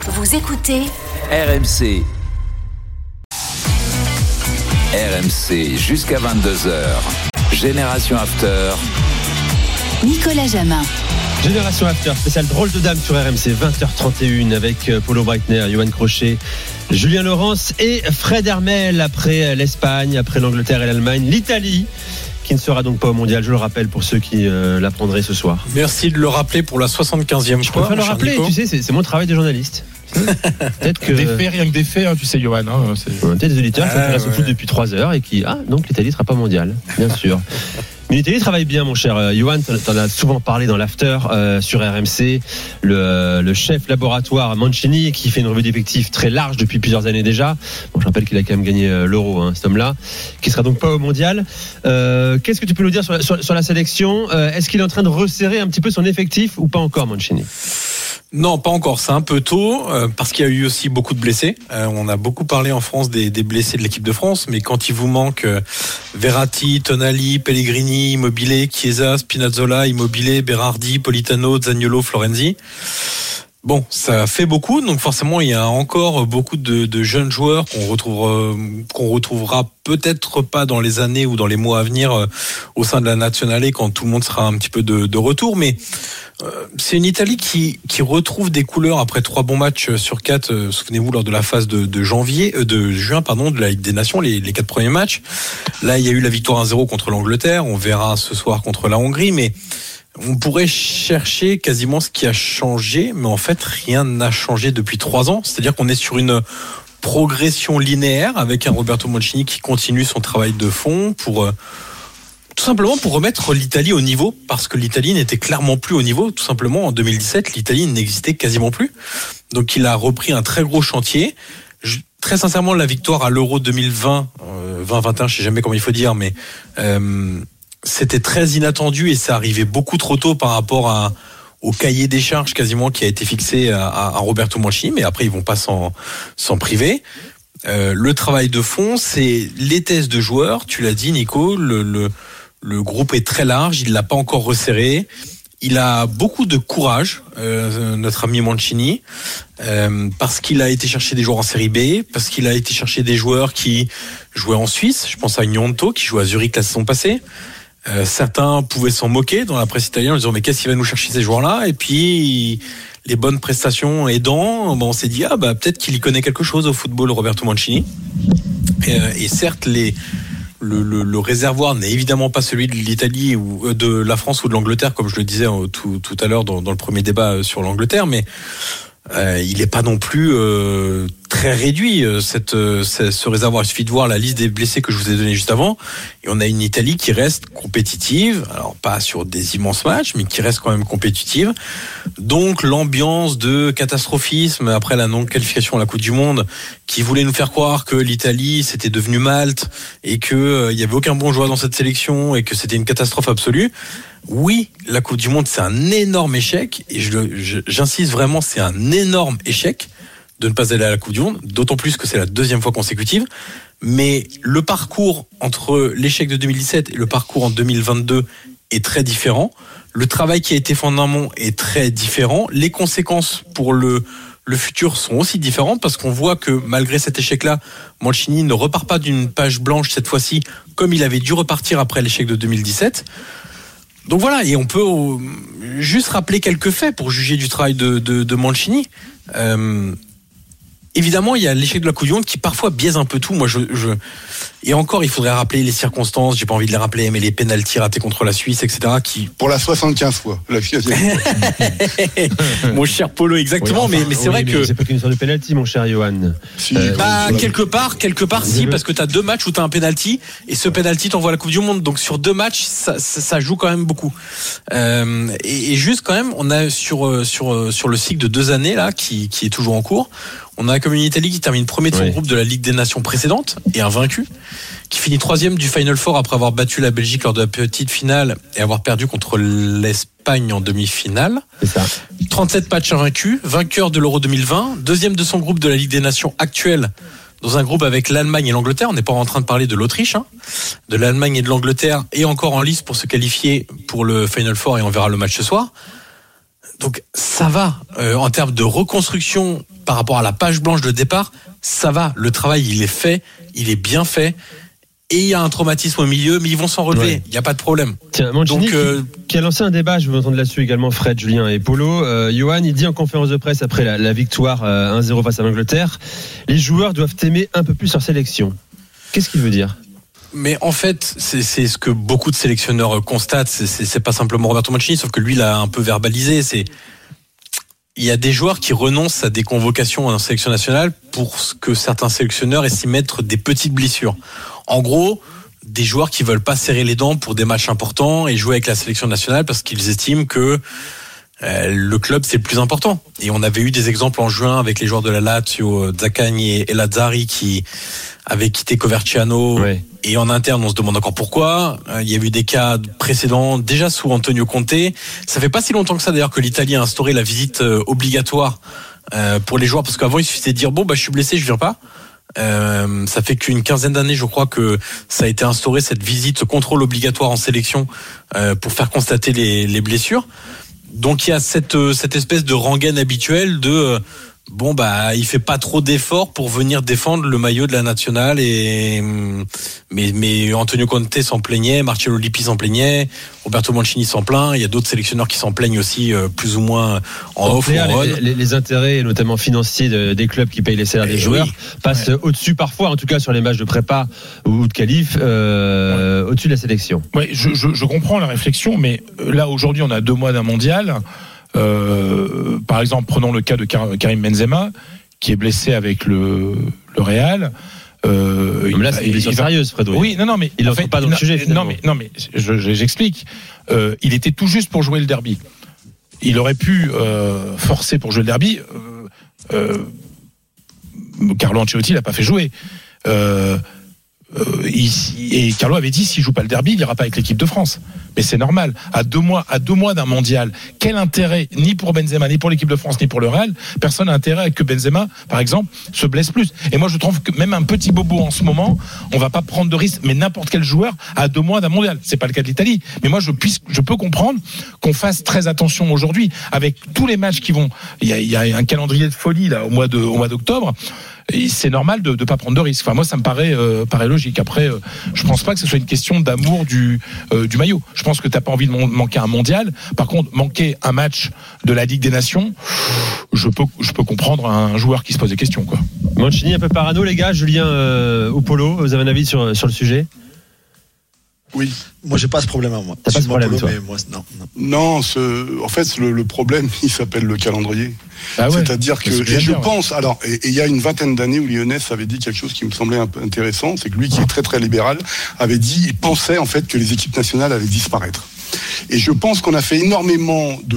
Vous écoutez RMC. RMC jusqu'à 22h. Génération After. Nicolas Jamin. Génération After, spécial drôle de dame sur RMC, 20h31 avec Polo Breitner, Johan Crochet, Julien Laurence et Fred Hermel. Après l'Espagne, après l'Angleterre et l'Allemagne, l'Italie qui ne sera donc pas au mondial, je le rappelle pour ceux qui l'apprendraient ce soir. Merci de le rappeler pour la 75e fois. Je préfère le rappeler, Nico. Tu sais, c'est mon travail de journaliste. Peut-être que des faits, rien que des faits, hein, tu sais, Johan. Hein, peut-être des auditeurs qui s'intéressent au foot depuis 3 heures et qui, donc l'Italie ne sera pas mondiale, bien sûr. Mais l'Italie travaille bien, mon cher Johan. T'en as souvent parlé dans l'after sur RMC. Le chef laboratoire Mancini, qui fait une revue d'effectifs très large depuis plusieurs années déjà. Bon, je rappelle qu'il a quand même gagné l'Euro, cet homme-là, qui sera donc pas au mondial. Qu'est-ce que tu peux nous dire sur la sélection ? Est-ce qu'il est en train de resserrer un petit peu son effectif ou pas encore, Mancini ? Non, pas encore. C'est un peu tôt parce qu'il y a eu aussi beaucoup de blessés. On a beaucoup parlé en France des blessés de l'équipe de France, mais quand il vous manque Verratti, Tonali, Pellegrini, Immobile, Chiesa, Spinazzola, Immobile, Berardi, Politano, Zaniolo, Florenzi. Bon, ça fait beaucoup, donc forcément il y a encore beaucoup de jeunes joueurs qu'on retrouvera peut-être pas dans les années ou dans les mois à venir au sein de la Nazionale quand tout le monde sera un petit peu de retour, mais c'est une Italie qui retrouve des couleurs après 3 bons matchs sur 4. Souvenez-vous lors de la phase de juin, de la Ligue des Nations, les 4 premiers matchs. Là, il y a eu la victoire 1-0 contre l'Angleterre. On verra ce soir contre la Hongrie, mais on pourrait chercher quasiment ce qui a changé, mais en fait, rien n'a changé depuis 3 ans. C'est-à-dire qu'on est sur une progression linéaire avec un Roberto Mancini qui continue son travail de fond tout simplement pour remettre l'Italie au niveau, parce que l'Italie n'était clairement plus au niveau. Tout simplement, en 2017, l'Italie n'existait quasiment plus. Donc, il a repris un très gros chantier. Très sincèrement, la victoire à l'Euro 2020, 2021, je sais jamais comment il faut dire, mais c'était très inattendu et ça arrivait beaucoup trop tôt par rapport au cahier des charges quasiment qui a été fixé à Roberto Mancini. Mais après, ils vont pas s'en priver. Le travail de fond, c'est les tests de joueurs. Tu l'as dit, Nico, le groupe est très large, il l'a pas encore resserré. Il a beaucoup de courage, notre ami Mancini, parce qu'il a été chercher des joueurs en Série B, parce qu'il a été chercher des joueurs qui jouaient en Suisse. Je pense à Gnonto, qui jouait à Zurich la saison passée. Certains pouvaient s'en moquer dans la presse italienne en disant mais qu'est-ce qu'il va nous chercher ces joueurs-là ? Et puis les bonnes prestations aidant, on s'est dit peut-être qu'il y connaît quelque chose au football, Roberto Mancini. Et certes le réservoir n'est évidemment pas celui de l'Italie ou de la France ou de l'Angleterre, comme je le disais tout à l'heure dans le premier débat sur l'Angleterre, mais il n'est pas non plus très réduit ce réservoir. Il suffit de voir la liste des blessés que je vous ai donnée juste avant et on a une Italie qui reste compétitive, alors pas sur des immenses matchs mais qui reste quand même compétitive. Donc l'ambiance de catastrophisme après la non-qualification à la Coupe du Monde qui voulait nous faire croire que l'Italie c'était devenu Malte et que il y avait aucun bon joueur dans cette sélection et que c'était une catastrophe absolue. Oui, la Coupe du Monde, c'est un énorme échec. Et j'insiste vraiment, c'est un énorme échec de ne pas aller à la Coupe du Monde, d'autant plus que c'est la 2e fois consécutive. Mais le parcours entre l'échec de 2017 et le parcours en 2022 est très différent. Le travail qui a été fait en amont est très différent. Les conséquences pour le futur sont aussi différentes parce qu'on voit que malgré cet échec-là, Mancini ne repart pas d'une page blanche cette fois-ci comme il avait dû repartir après l'échec de 2017. Donc voilà, et on peut juste rappeler quelques faits pour juger du travail de Mancini. Évidemment, il y a l'échec de la Coupe du Monde qui parfois biaise un peu tout. Moi, et encore, il faudrait rappeler les circonstances. J'ai pas envie de les rappeler, mais les pénaltys ratés contre la Suisse, etc. Pour la 75 fois. Mon cher Polo, exactement. Oui, mais c'est vrai que c'est pas qu'une histoire de pénalty, mon cher Johan. Quelque part, si, parce que t'as 2 matchs où t'as un pénalty et ce pénalty t'envoie à la Coupe du Monde. Donc sur 2 matchs, ça joue quand même beaucoup. Et juste quand même, on a sur le cycle de 2 années là, qui est toujours en cours. On a comme une Italie qui termine premier de son groupe de la Ligue des Nations précédente et invaincu, qui finit 3e du Final Four après avoir battu la Belgique lors de la petite finale et avoir perdu contre l'Espagne en demi-finale. C'est ça. 37 matchs invaincus, vainqueur de l'Euro 2020, 2e de son groupe de la Ligue des Nations actuelle, dans un groupe avec l'Allemagne et l'Angleterre. On n'est pas en train de parler de l'Autriche, de l'Allemagne et de l'Angleterre, et encore en lice pour se qualifier pour le Final Four, et on verra le match ce soir. Donc ça va, en termes de reconstruction par rapport à la page blanche de départ, ça va. Le travail, il est fait, il est bien fait. Et il y a un traumatisme au milieu, mais ils vont s'en relever. Il n'y a pas de problème. Tiens, Mancini, qui a lancé un débat, je veux entendre là-dessus également Fred, Julien et Polo. Johan, il dit en conférence de presse après la victoire 1-0 face à l'Angleterre, les joueurs doivent aimer un peu plus leur sélection. Qu'est-ce qu'il veut dire ? Mais en fait, c'est ce que beaucoup de sélectionneurs constatent. C'est pas simplement Roberto Mancini, sauf que lui l'a un peu verbalisé. Il y a des joueurs qui renoncent à des convocations en sélection nationale pour ce que certains sélectionneurs estiment être des petites blessures. En gros, des joueurs qui veulent pas serrer les dents pour des matchs importants et jouer avec la sélection nationale parce qu'ils estiment que le club c'est le plus important. Et on avait eu des exemples en juin avec les joueurs de la Lazio, Zaccagni et Lazzari qui avaient quitté Coverciano. Ouais. Et en interne, on se demande encore pourquoi. Il y a eu des cas précédents, déjà sous Antonio Conte. Ça fait pas si longtemps que ça d'ailleurs que l'Italie a instauré la visite obligatoire pour les joueurs, parce qu'avant il suffisait de dire bon je suis blessé, je viens pas. Ça fait qu'une quinzaine d'années, je crois, que ça a été instauré, cette visite, ce contrôle obligatoire en sélection pour faire constater les blessures. Donc il y a cette espèce de rengaine habituelle de il fait pas trop d'efforts pour venir défendre le maillot de la nationale mais Antonio Conte s'en plaignait, Marcello Lippi s'en plaignait, Roberto Mancini s'en plaint, il y a d'autres sélectionneurs qui s'en plaignent aussi plus ou moins en off ou en on. Les intérêts notamment financiers des clubs qui payent les salaires des joueurs passent au-dessus parfois, en tout cas sur les matchs de prépa ou de qualif, au-dessus de la sélection. Ouais, je comprends la réflexion, mais là aujourd'hui on a 2 mois d'un mondial. Par exemple, prenons le cas de Karim Benzema, qui est blessé avec le Real. Là, c'est une blessure sérieuse, Fredo. Oui, non, mais il n'entre pas dans le sujet. Finalement. Non, mais j'explique. Il était tout juste pour jouer le derby. Il aurait pu forcer pour jouer le derby. Carlo Ancelotti l'a pas fait jouer. Et Carlo avait dit s'il joue pas le derby, il ira pas avec l'équipe de France. Mais c'est normal. À deux mois d'un mondial, quel intérêt, ni pour Benzema, ni pour l'équipe de France, ni pour le Real, personne n'a intérêt à que Benzema, par exemple, se blesse plus. Et moi, je trouve que même un petit bobo en ce moment, on va pas prendre de risque, mais n'importe quel joueur à 2 mois d'un mondial. C'est pas le cas de l'Italie. Mais moi, je peux comprendre qu'on fasse très attention aujourd'hui avec tous les matchs qui vont. Il y a un calendrier de folie là au mois d'octobre. Et c'est normal de pas prendre de risques. Enfin, moi, ça me paraît logique. Après, je pense pas que ce soit une question d'amour du maillot. Je pense que t'as pas envie de manquer un mondial. Par contre, manquer un match de la Ligue des Nations, je peux comprendre un joueur qui se pose des questions, quoi. Mancini un peu parano, les gars. Julien ou Polo, vous avez un avis sur le sujet? Oui, moi j'ai pas ce problème à moi. T'as pas ce problème, toi? Mais moi, Non, en fait, le problème, il s'appelle le calendrier. Ah ouais, c'est-à-dire que, je pense, alors, et il y a une vingtaine d'années où Lyonnais avait dit quelque chose qui me semblait un peu intéressant, c'est que lui, qui est très très libéral, avait dit, il pensait en fait que les équipes nationales allaient disparaître. Et je pense qu'on a fait énormément de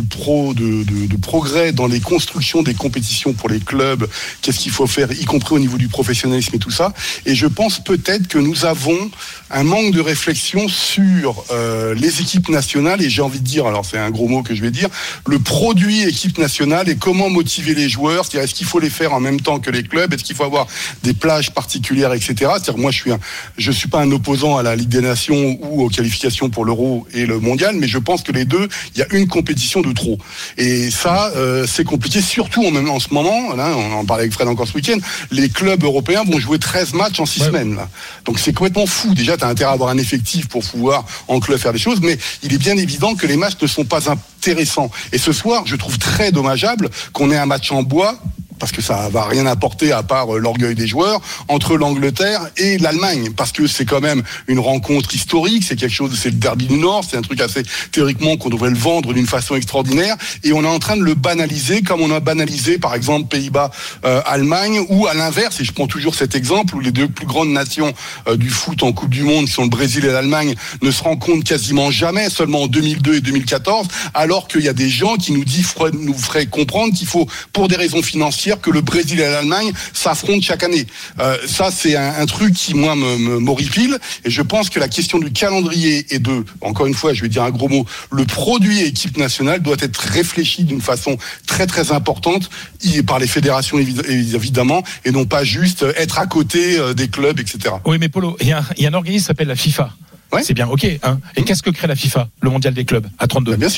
progrès dans les constructions des compétitions pour les clubs. Qu'est-ce qu'il faut faire, y compris au niveau du professionnalisme et tout ça. Et je pense peut-être que nous avons un manque de réflexion sur les équipes nationales. Et j'ai envie de dire, alors c'est un gros mot que je vais dire, le produit équipe nationale et comment motiver les joueurs. C'est-à-dire, est-ce qu'il faut les faire en même temps que les clubs? Est-ce qu'il faut avoir des plages particulières, etc. C'est-à-dire, moi, je suis pas un opposant à la Ligue des Nations ou aux qualifications pour l'Euro et le Mondial, mais je pense que les deux, il y a une compétition de trop. Et ça, c'est compliqué, surtout en ce moment, là, on en parlait avec Fred encore ce week-end, les clubs européens vont jouer 13 matchs en 6 semaines. Là. Donc c'est complètement fou. Déjà, tu as intérêt à avoir un effectif pour pouvoir en club faire des choses, mais il est bien évident que les matchs ne sont pas intéressants. Et ce soir, je trouve très dommageable qu'on ait un match en bois, parce que ça va rien apporter à part l'orgueil des joueurs, entre l'Angleterre et l'Allemagne, parce que c'est quand même une rencontre historique, c'est quelque chose, c'est le derby du Nord, c'est un truc assez théoriquement qu'on devrait le vendre d'une façon extraordinaire, et on est en train de le banaliser, comme on a banalisé par exemple Pays-Bas, Allemagne, ou à l'inverse, et je prends toujours cet exemple où les deux plus grandes nations du foot en Coupe du Monde, qui sont le Brésil et l'Allemagne, ne se rencontrent quasiment jamais, seulement en 2002 et 2014, alors qu'il y a des gens qui nous feraient comprendre qu'il faut, pour des raisons financières, que le Brésil et l'Allemagne s'affrontent chaque année. Ça, c'est un truc qui, moi, m'horripile. Et je pense que la question du calendrier et encore une fois, je vais dire un gros mot, le produit équipe nationale doit être réfléchi d'une façon très, très importante par les fédérations, évidemment, et non pas juste être à côté des clubs, etc. Oui, mais Polo, il y a un organisme qui s'appelle la FIFA. Ouais. C'est bien, ok. Hein. Et qu'est-ce que crée la FIFA, le mondial des clubs, à 32? Bien sûr.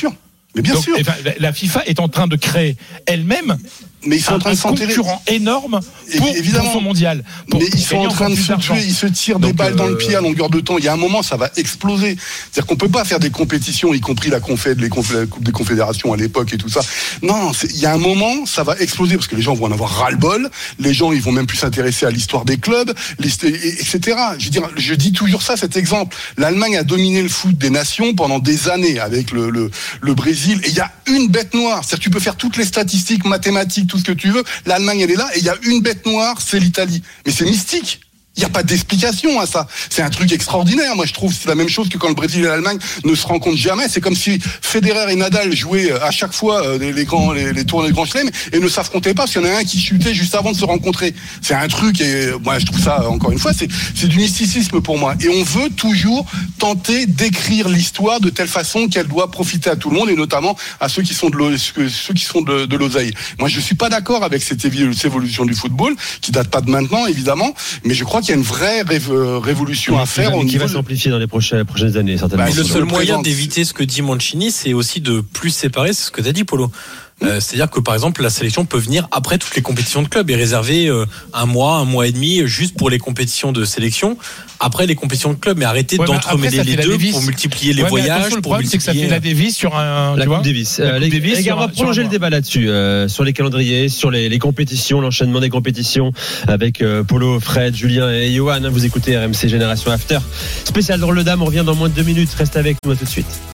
Mais bien sûr. La FIFA est en train de créer elle-même mais ils sont en train de s'enterrer. Concurrent énorme pour son mondial. Mais ils sont en train de se tuer, ils se tirent des balles dans le pied à longueur de temps. Il y a un moment, ça va exploser. C'est-à-dire qu'on peut pas faire des compétitions, y compris la Coupe des Confédérations à l'époque et tout ça. Non, il y a un moment, ça va exploser parce que les gens vont en avoir ras-le-bol. Les gens, ils vont même plus s'intéresser à l'histoire des clubs, etc. Je dis toujours ça, cet exemple. L'Allemagne a dominé le foot des nations pendant des années avec le Brésil. Et il y a une bête noire. C'est-à-dire que tu peux faire toutes les statistiques mathématiques, tout ce que tu veux, l'Allemagne elle est là et il y a une bête noire, c'est l'Italie. Mais c'est mystique. Il n'y a pas d'explication à ça. C'est un truc extraordinaire. Moi, je trouve que c'est la même chose que quand le Brésil et l'Allemagne ne se rencontrent jamais. C'est comme si Federer et Nadal jouaient à chaque fois les tournois de Grand Chelem et ne s'affrontaient pas parce qu'il y en a un qui chutait juste avant de se rencontrer. C'est un truc et moi, je trouve ça, encore une fois, c'est du mysticisme pour moi. Et on veut toujours tenter d'écrire l'histoire de telle façon qu'elle doit profiter à tout le monde et notamment à ceux qui sont de l'oseille. Moi, je suis pas d'accord avec cette évolution du football qui date pas de maintenant, évidemment, mais je crois qu'il y a une vraie révolution à faire. Qui va s'amplifier dans les prochaines années, certainement. Le seul moyen d'éviter ce que dit Mancini, c'est aussi de plus séparer, c'est ce que tu as dit, Polo. C'est-à-dire que par exemple la sélection peut venir après toutes les compétitions de club et réserver un mois et demi juste pour les compétitions de sélection après les compétitions de club, mais arrêter d'entremêler les deux pour multiplier les voyages. Le problème c'est que ça fait la Davis sur la Coupe Davis. Les gars, on va prolonger le débat là-dessus sur les calendriers, sur les compétitions, l'enchaînement des compétitions avec Polo, Fred, Julien et Johan. Vous écoutez RMC Génération After spécial dans le Dame. On revient dans moins de 2 minutes. Reste avec nous, à tout de suite.